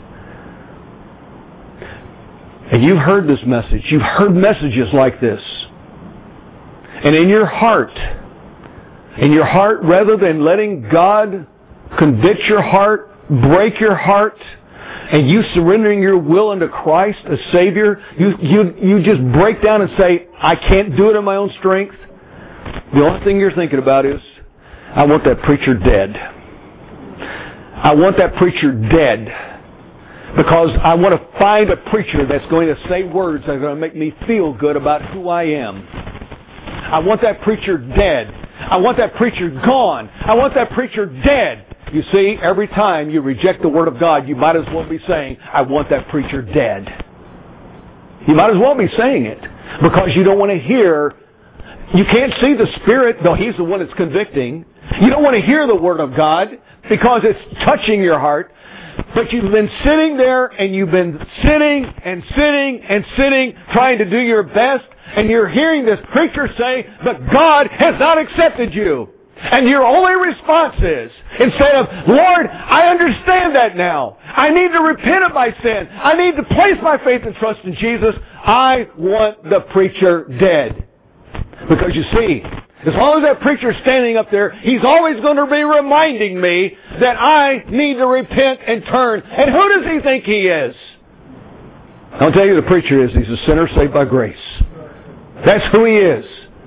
And you've heard this message. You've heard messages like this. And in your heart, in your heart, rather than letting God convict your heart, break your heart, and you surrendering your will unto Christ as Savior, you, you, you just break down and say, I can't do it in my own strength. The only thing you're thinking about is, I want that preacher dead. I want that preacher dead. Because I want to find a preacher that's going to say words that are going to make me feel good about who I am. I want that preacher dead. I want that preacher gone. I want that preacher dead. You see, every time you reject the Word of God, you might as well be saying, I want that preacher dead. You might as well be saying it. Because you don't want to hear, you can't see the Spirit, though He's the one that's convicting. You don't want to hear the Word of God because it's touching your heart. But you've been sitting there and you've been sitting and sitting and sitting trying to do your best, and you're hearing this preacher say that God has not accepted you. And your only response is, instead of, Lord, I understand that now. I need to repent of my sin. I need to place my faith and trust in Jesus. I want the preacher dead. Because you see, as long as that preacher's standing up there, he's always going to be reminding me that I need to repent and turn. And who does he think he is? I'll tell you who the preacher is. He's a sinner saved by grace. That's who he is.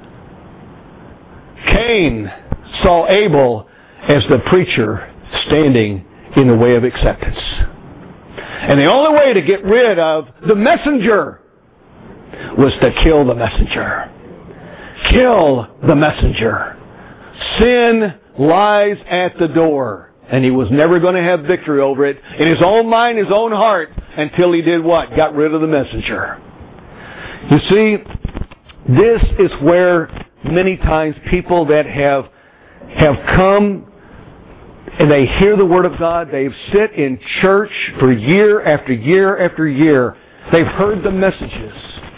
Cain saw Abel as the preacher standing in the way of acceptance. And the only way to get rid of the messenger was to kill the messenger. Kill the messenger. Sin lies at the door, and he was never going to have victory over it in his own mind, his own heart, until he did what? Got rid of the messenger. You see, this is where many times people that have have come and they hear the Word of God, they've sit in church for year after year after year, they've heard the messages,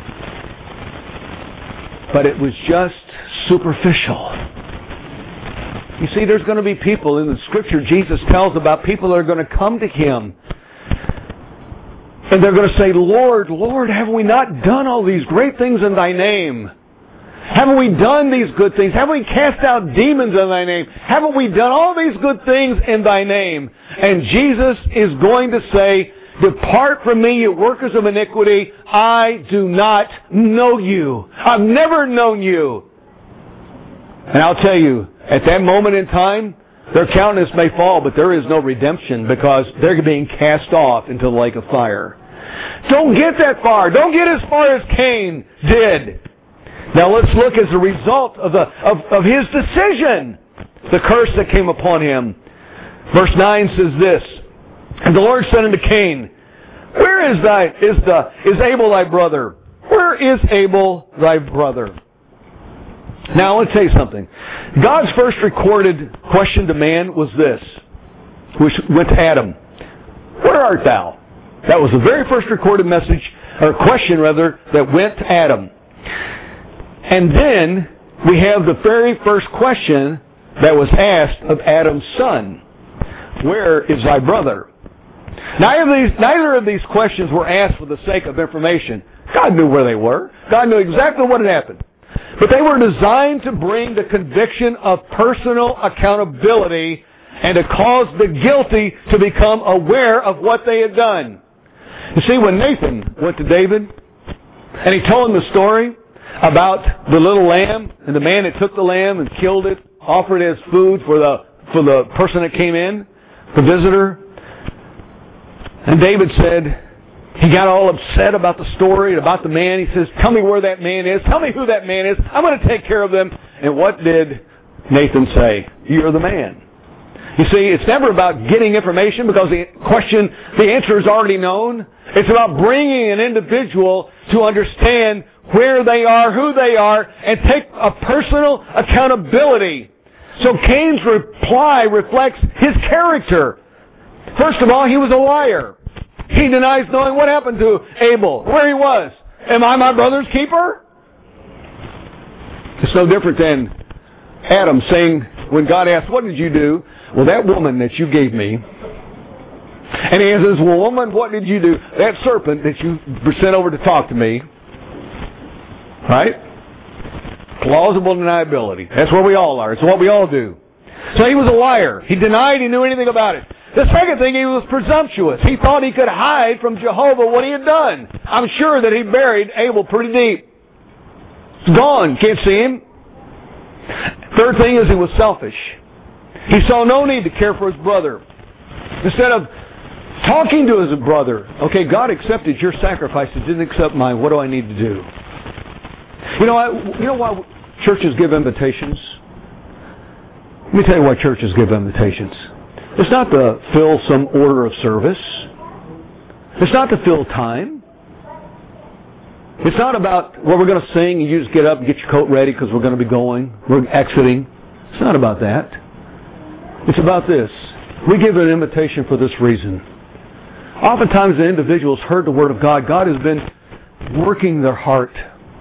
but it was just superficial. You see, there's going to be people in the Scripture Jesus tells about, people that are going to come to Him and they're going to say, Lord, Lord, haven't we not done all these great things in Thy name? Haven't we done these good things? Haven't we cast out demons in Thy name? Haven't we done all these good things in Thy name? And Jesus is going to say, depart from me, you workers of iniquity. I do not know you. I've never known you. And I'll tell you, at that moment in time, their countenance may fall, but there is no redemption because they're being cast off into the lake of fire. Don't get that far. Don't get as far as Cain did. Now let's look as a result of, the, of, of his decision, the curse that came upon him. Verse nine says this, and the Lord said unto Cain, Where is thy is the is Abel thy brother? Where is Abel thy brother? Now let's tell you something. God's first recorded question to man was this, which went to Adam. Where art thou? That was the very first recorded message, or question rather, that went to Adam. And then we have the very first question that was asked of Adam's son. Where is thy brother? Neither of these, neither of these questions were asked for the sake of information. God knew where they were. God knew exactly what had happened. But they were designed to bring the conviction of personal accountability and to cause the guilty to become aware of what they had done. You see, when Nathan went to David and he told him the story about the little lamb and the man that took the lamb and killed it, offered it as food for the for the person that came in, the visitor, and David said, he got all upset about the story and about the man. He says, tell me where that man is. Tell me who that man is. I'm going to take care of them. And what did Nathan say? You're the man. You see, it's never about getting information because the question, the answer is already known. It's about bringing an individual to understand where they are, who they are, and take a personal accountability. So Cain's reply reflects his character. First of all, he was a liar. He denies knowing what happened to Abel, where he was. Am I my brother's keeper? It's no different than Adam saying, when God asked, what did you do? Well, that woman that you gave me. And he answers, well, woman, what did you do? That serpent that you sent over to talk to me. Right? Plausible deniability. That's where we all are. It's what we all do. So he was a liar. He denied he knew anything about it. The second thing, he was presumptuous. He thought he could hide from Jehovah what he had done. I'm sure that he buried Abel pretty deep. It's gone. Can't see him. Third thing is he was selfish. He saw no need to care for his brother. Instead of talking to his brother, okay, God accepted your sacrifice, He didn't accept mine. What do I need to do? You know, I, you know why churches give invitations? Let me tell you why churches give invitations. It's not to fill some order of service. It's not to fill time. It's not about, well, we're going to sing and you just get up and get your coat ready because we're going to be going. We're exiting. It's not about that. It's about this. We give an invitation for this reason. Oftentimes the individual's heard the Word of God. God has been working their heart.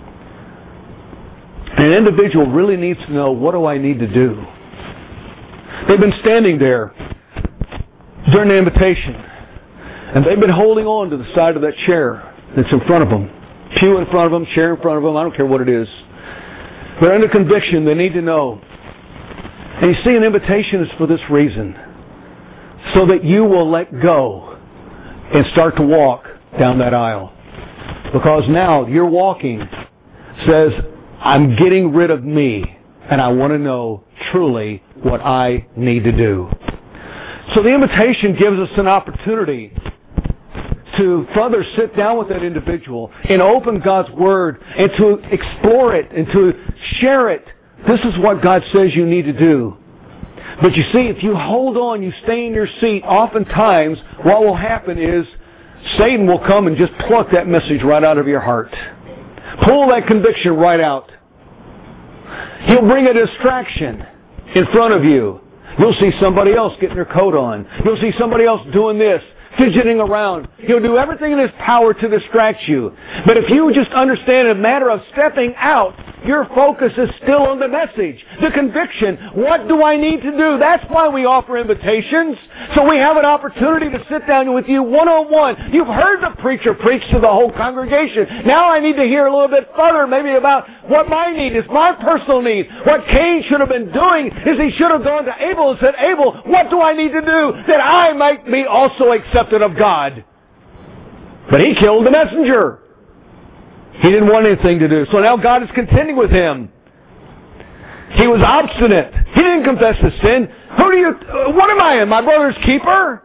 An individual really needs to know, what do I need to do? They've been standing there during the invitation, and they've been holding on to the side of that chair that's in front of them. Pew in front of them, chair in front of them, I don't care what it is. They're under conviction, they need to know. And you see, an invitation is for this reason, so that you will let go and start to walk down that aisle. Because now your walking says, I'm getting rid of me, and I want to know truly what I need to do. So the invitation gives us an opportunity to further sit down with that individual and open God's Word and to explore it and to share it. This is what God says you need to do. But you see, if you hold on, you stay in your seat, oftentimes what will happen is Satan will come and just pluck that message right out of your heart. Pull that conviction right out. He'll bring a distraction in front of you. You'll see somebody else getting their coat on. You'll see somebody else doing this, fidgeting around. He'll do everything in his power to distract you. But if you just understand a matter of stepping out, your focus is still on the message, the conviction. What do I need to do? That's why we offer invitations. So we have an opportunity to sit down with you one-on-one. You've heard the preacher preach to the whole congregation. Now I need to hear a little bit further maybe about what my need is, my personal need. What Cain should have been doing is he should have gone to Abel and said, Abel, what do I need to do that I might be also accepted of God? But he killed the messenger. He didn't want anything to do. So now God is contending with him. He was obstinate. He didn't confess his sin. Who do you, what am I, my brother's keeper?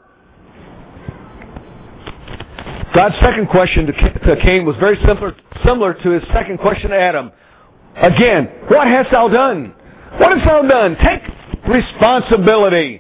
God's second question to Cain was very similar, similar to his second question to Adam. Again, what hast thou done? What hast thou done? Take responsibility.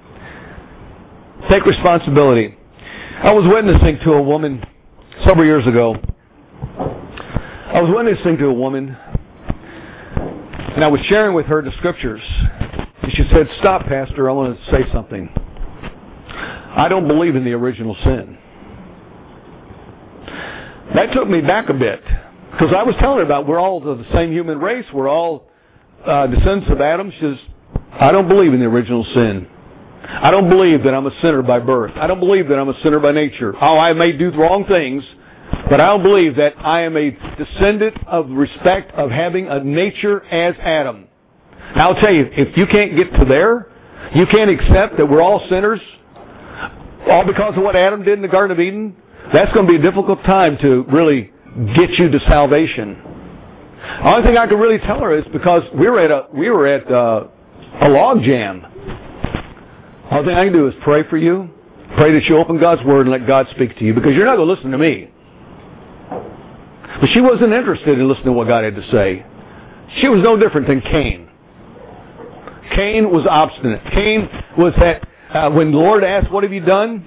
Take responsibility. I was witnessing to a woman several years ago. I was witnessing to a woman, and I was sharing with her the Scriptures. And she said, stop, Pastor, I want to say something. I don't believe in the original sin. That took me back a bit. Because I was telling her about we're all the same human race. We're all uh, descendants of Adam. She says, I don't believe in the original sin. I don't believe that I'm a sinner by birth. I don't believe that I'm a sinner by nature. Oh, I may do wrong things, but I don't believe that I am a descendant of respect of having a nature as Adam. Now, I'll tell you, if you can't get to there, you can't accept that we're all sinners, all because of what Adam did in the Garden of Eden, that's going to be a difficult time to really get you to salvation. The only thing I can really tell her is because we were at a we were at uh, a log jam. The only thing I can do is pray for you, pray that you open God's Word and let God speak to you, because you're not going to listen to me. But she wasn't interested in listening to what God had to say. She was no different than Cain. Cain was obstinate. Cain was that, uh, when the Lord asked, what have you done?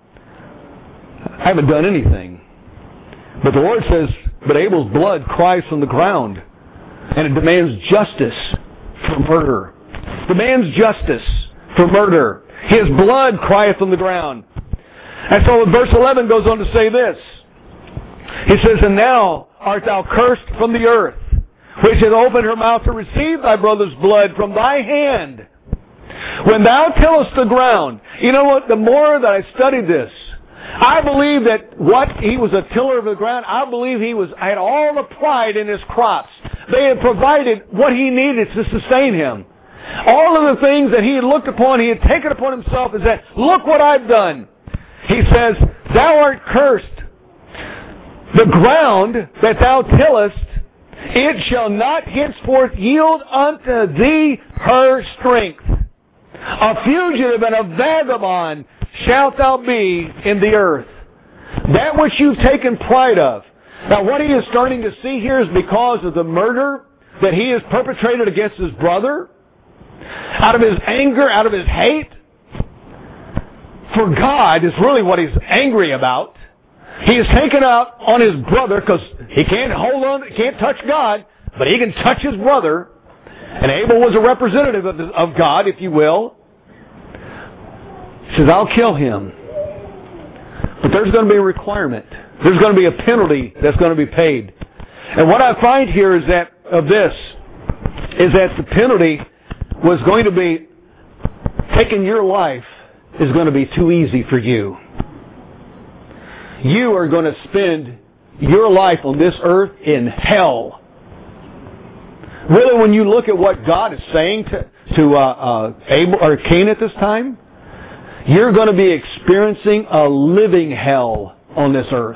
I haven't done anything. But the Lord says, but Abel's blood cries from the ground, and it demands justice for murder. Demands justice for murder. His blood crieth from the ground. And so verse eleven goes on to say this. He says, and now art thou cursed from the earth, which hath opened her mouth to receive thy brother's blood from thy hand. When thou tillest the ground, you know what, the more that I studied this, I believe that what he was a tiller of the ground, I believe he was had all the pride in his crops. They had provided what he needed to sustain him. All of the things that he had looked upon, he had taken upon himself, is that, look what I've done. He says, thou art cursed. The ground that thou tillest, it shall not henceforth yield unto thee her strength. A fugitive and a vagabond shalt thou be in the earth. That which you've taken pride of. Now what he is starting to see here is because of the murder that he has perpetrated against his brother, out of his anger, out of his hate, for God is really what he's angry about. He is taken out on his brother because he can't hold on, can't touch God, but he can touch his brother. And Abel was a representative of, of God, if you will. He says, I'll kill him. But there's going to be a requirement. There's going to be a penalty that's going to be paid. And what I find here is that, of this, is that the penalty was going to be, taking your life is going to be too easy for you. You are going to spend your life on this earth in hell. Really, when you look at what God is saying to, to uh, uh, Abel or Cain at this time, you're going to be experiencing a living hell on this earth.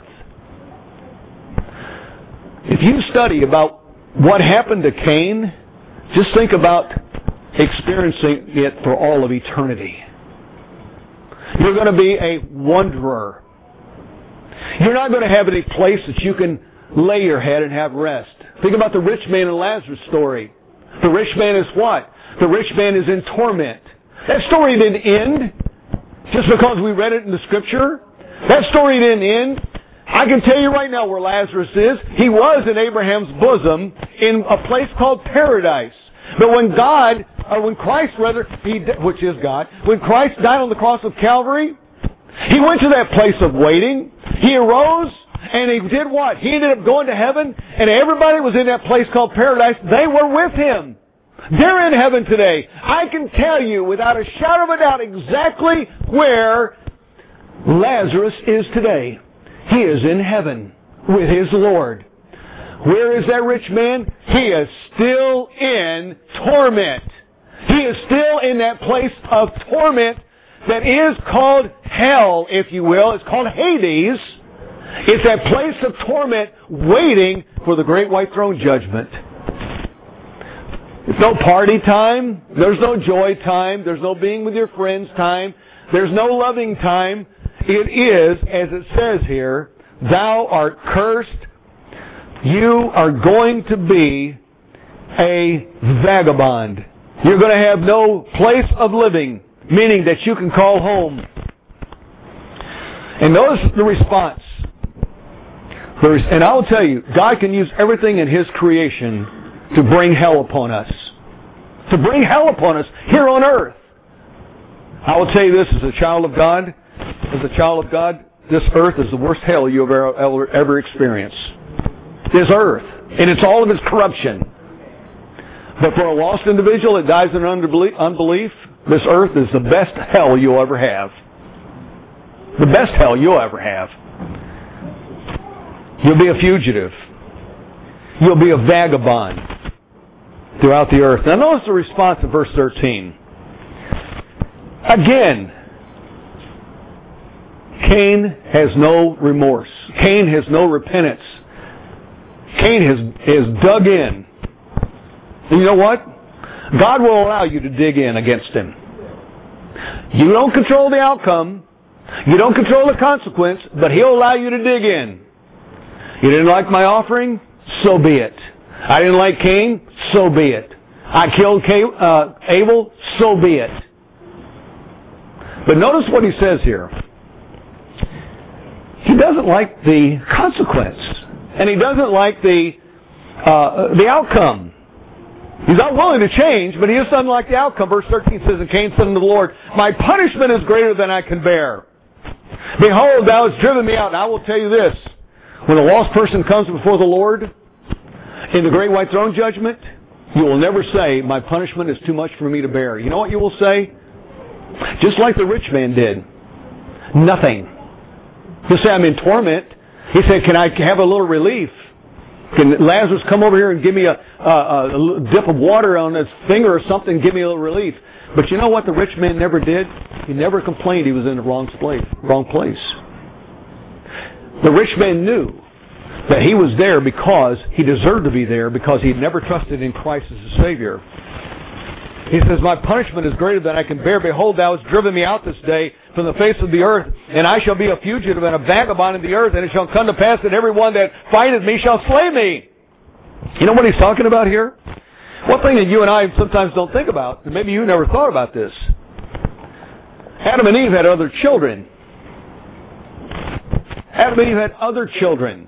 If you study about what happened to Cain, just think about experiencing it for all of eternity. You're going to be a wanderer. You're not going to have any place that you can lay your head and have rest. Think about the rich man in Lazarus' story. The rich man is what? The rich man is in torment. That story didn't end just because we read it in the Scripture. That story didn't end. I can tell you right now where Lazarus is. He was in Abraham's bosom in a place called paradise. But when God, or when Christ rather, he, which is God, when Christ died on the cross of Calvary, he went to that place of waiting. He arose, and he did what? He ended up going to heaven, and everybody was in that place called paradise. They were with him. They're in heaven today. I can tell you without a shadow of a doubt exactly where Lazarus is today. He is in heaven with his Lord. Where is that rich man? He is still in torment. He is still in that place of torment that is called hell, if you will. It's called Hades. It's that place of torment waiting for the great white throne judgment. It's no party time. There's no joy time. There's no being with your friends time. There's no loving time. It is, as it says here, thou art cursed. You are going to be a vagabond. You're going to have no place of living, meaning that you can call home. And notice the response. And I will tell you, God can use everything in His creation to bring hell upon us. To bring hell upon us here on earth. I will tell you this, as a child of God, as a child of God, this earth is the worst hell you've ever, ever, ever experienced. this earth, and it's all of its corruption. But for a lost individual that dies in unbelief, this earth is the best hell you'll ever have. The best hell you'll ever have. You'll be a fugitive. You'll be a vagabond throughout the earth. Now notice the response in verse thirteen. Again, Cain has no remorse. Cain has no repentance. Cain has, has dug in. And you know what? God will allow you to dig in against him. You don't control the outcome. You don't control the consequence, but He'll allow you to dig in. You didn't like my offering? So be it. I didn't like Cain? So be it. I killed Abel? So be it. But notice what he says here. He doesn't like the consequence. And he doesn't like the uh, the outcome. He's not willing to change, but he just doesn't like the outcome. Verse thirteen says, and Cain said unto the Lord, my punishment is greater than I can bear. Behold, thou hast driven me out. And I will tell you this. When a lost person comes before the Lord in the great white throne judgment, you will never say, my punishment is too much for me to bear. You know what you will say? Just like the rich man did. Nothing. He'll say, I'm in torment. He said, can I have a little relief? Can Lazarus come over here and give me a, a, a dip of water on his finger or something, give me a little relief? But you know what the rich man never did? He never complained he was in the wrong place. Wrong place. The rich man knew that he was there because he deserved to be there, because he had never trusted in Christ as a Savior. He says, my punishment is greater than I can bear. Behold, thou hast driven me out this day from the face of the earth, and I shall be a fugitive and a vagabond in the earth, and it shall come to pass that every one that findeth me shall slay me. You know what he's talking about here? One thing that you and I sometimes don't think about, and maybe you never thought about this. Adam and Eve had other children. Adam and Eve had other children.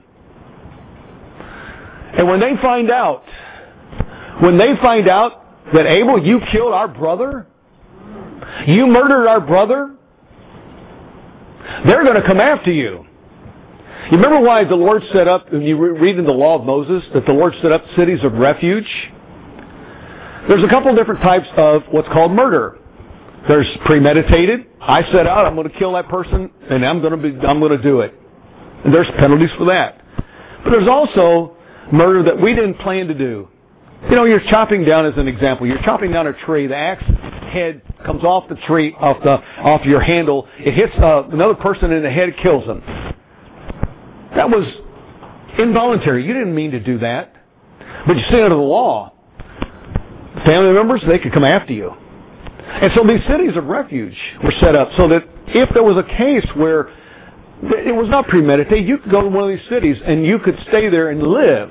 And when they find out, when they find out that Abel, you killed our brother, you murdered our brother, they're going to come after you. You remember why the Lord set up, when you read in the law of Moses, that the Lord set up cities of refuge? There's a couple of different types of what's called murder. There's premeditated. I set out, I'm going to kill that person, and I'm going to be, I'm going to do it. And there's penalties for that. But there's also murder that we didn't plan to do. You know, you're chopping down, as an example, you're chopping down a tree, the axe head comes off the tree, off the off your handle, it hits uh, another person in the head, kills them. That was involuntary. You didn't mean to do that. But you see, under the law, family members, they could come after you. And so these cities of refuge were set up so that if there was a case where it was not premeditated, you could go to one of these cities and you could stay there and live.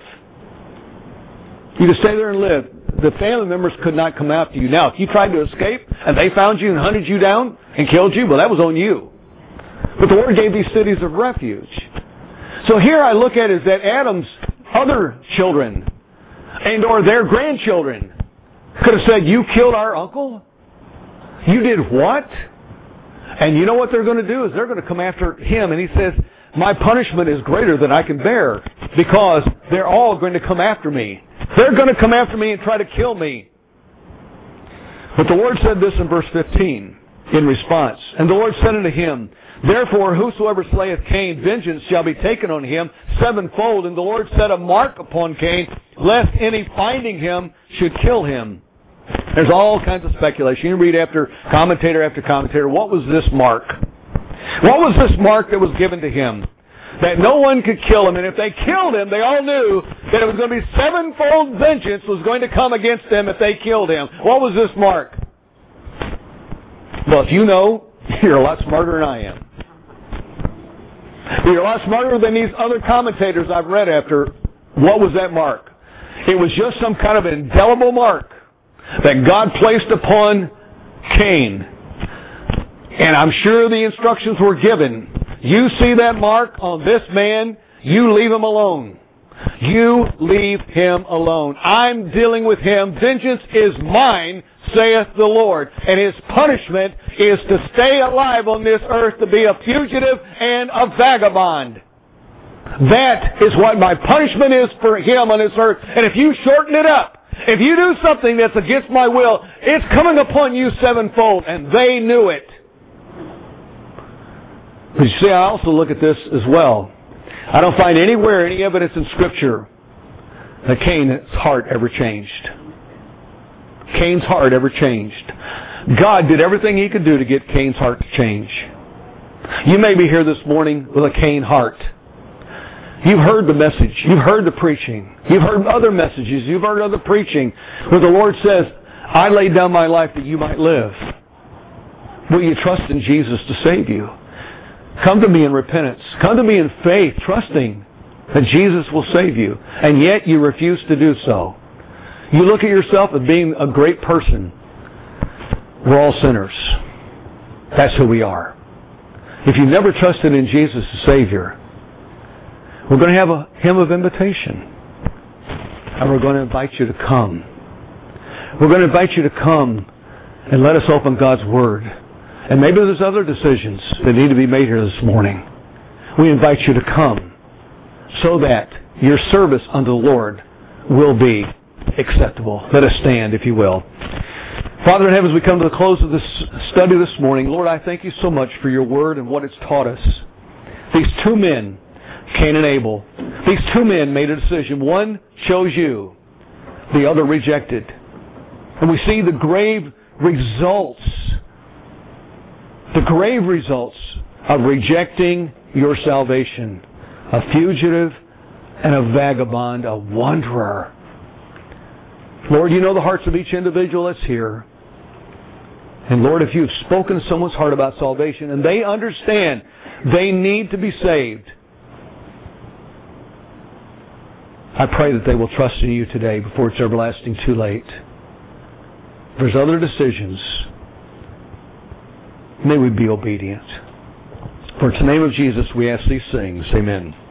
You could stay there and live. The family members could not come after you. Now, if you tried to escape and they found you and hunted you down and killed you, well, that was on you. But the Lord gave these cities of refuge. So here I look at it as that Adam's other children and or their grandchildren could have said, you killed our uncle? You did what? And you know what they're going to do is they're going to come after him. And he says, my punishment is greater than I can bear because they're all going to come after me. They're going to come after me and try to kill me. But the Lord said this in verse fifteen in response. And the Lord said unto him, therefore whosoever slayeth Cain, vengeance shall be taken on him sevenfold. And the Lord set a mark upon Cain, lest any finding him should kill him. There's all kinds of speculation. You read after commentator after commentator. What was this mark? What was this mark that was given to him? That no one could kill him. And if they killed him, they all knew that it was going to be sevenfold vengeance was going to come against them if they killed him. What was this mark? Well, if you know, you're a lot smarter than I am. You're a lot smarter than these other commentators I've read after. What was that mark? It was just some kind of indelible mark that God placed upon Cain. And I'm sure the instructions were given. You see that mark on this man, you leave him alone. You leave him alone. I'm dealing with him. Vengeance is mine, saith the Lord. And his punishment is to stay alive on this earth, to be a fugitive and a vagabond. That is what my punishment is for him on this earth. And if you shorten it up, if you do something that's against my will, it's coming upon you sevenfold. And they knew it. But you see, I also look at this as well. I don't find anywhere any evidence in Scripture that Cain's heart ever changed. Cain's heart ever changed. God did everything He could do to get Cain's heart to change. You may be here this morning with a Cain heart. You've heard the message. You've heard the preaching. You've heard other messages. You've heard other preaching where the Lord says, I laid down my life that you might live. Will you trust in Jesus to save you? Come to me in repentance. Come to me in faith, trusting that Jesus will save you. And yet you refuse to do so. You look at yourself as being a great person. We're all sinners. That's who we are. If you've never trusted in Jesus as Savior, we're going to have a hymn of invitation. And we're going to invite you to come. We're going to invite you to come and let us open God's Word. And maybe there's other decisions that need to be made here this morning. We invite you to come so that your service unto the Lord will be acceptable. Let us stand, if you will. Father in heaven, as we come to the close of this study this morning, Lord, I thank you so much for your Word and what it's taught us. These two men, Cain and Abel, these two men made a decision. One chose you, the other rejected. And we see the grave results, the grave results of rejecting your salvation. A fugitive and a vagabond, a wanderer. Lord, you know the hearts of each individual that's here. And Lord, if you've spoken to someone's heart about salvation and they understand they need to be saved, I pray that they will trust in you today before it's everlasting too late. If there's other decisions, may we be obedient. For in the name of Jesus we ask these things. Amen.